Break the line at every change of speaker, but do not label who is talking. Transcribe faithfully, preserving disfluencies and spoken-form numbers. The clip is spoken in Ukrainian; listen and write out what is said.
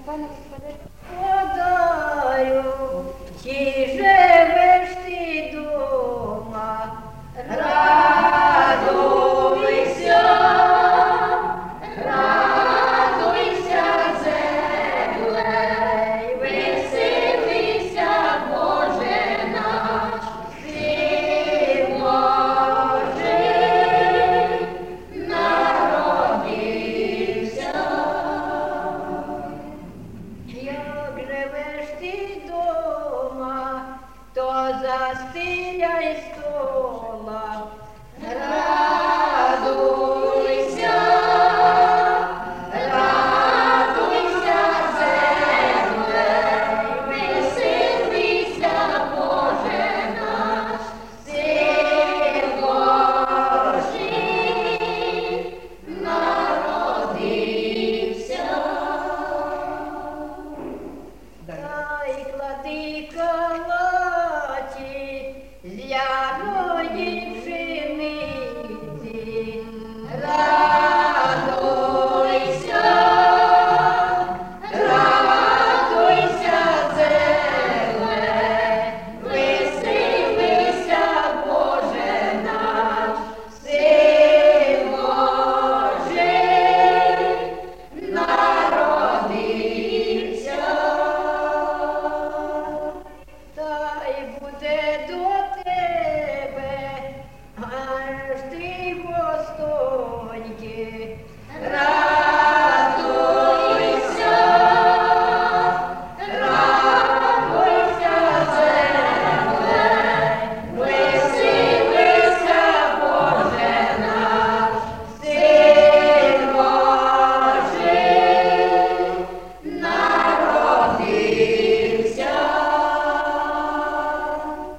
Пане Господи.
Подаю, чи живеш ти дома, радуйся, радуйся, земле, веселися, Боже наш, Син Божий народився. Як живеш ти дома, то застиг